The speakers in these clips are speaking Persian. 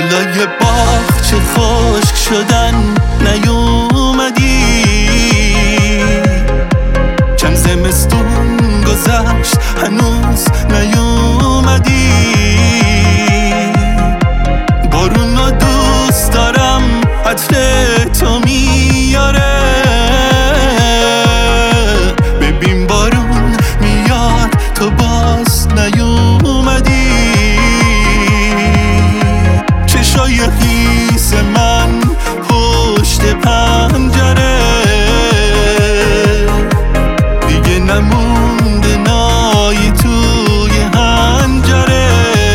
گلای باغچه خشک شدن نیومدی، چند زمستون گذشت هنوز نیومدی. بارونو دوست دارم عطر تو میاره، ببین بارون میاد تو باز نیومدی. چشای خیس من پشت پنجره، دیگه نمونده نایی توی هنجره.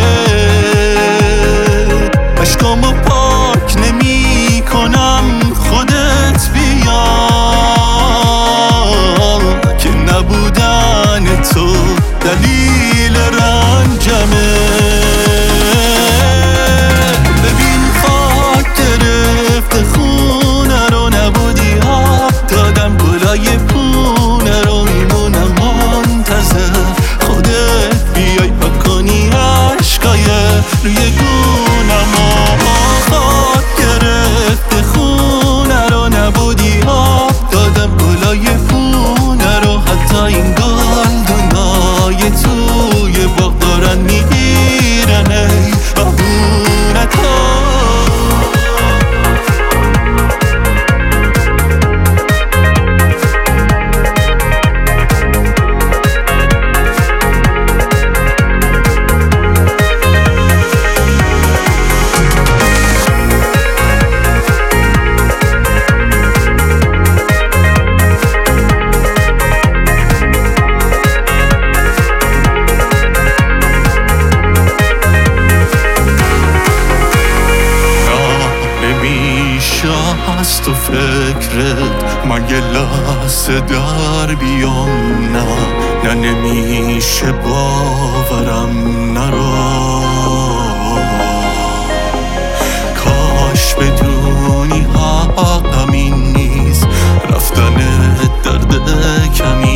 اشکامو پاک نمی کنم خودت بیا، که نبودن تو دلیل رنجمه. ببین خاک گرفته خونه رو، نبودی آب دادم گلای پونه رو. میمونم منتظر خودت بیای پاک کنی عشقای روی گونم. خاک گرفته خونه رو، نبودی آب دادم گلای پونه رو. حتی این گلدونای توی باغ دارن میگیرن ای بهونتا. از تو فکرت من یه لحظه در بیام، نه نمیشه باورم نرو. کاش بدونی حق همین نیست، رفتن درد کمی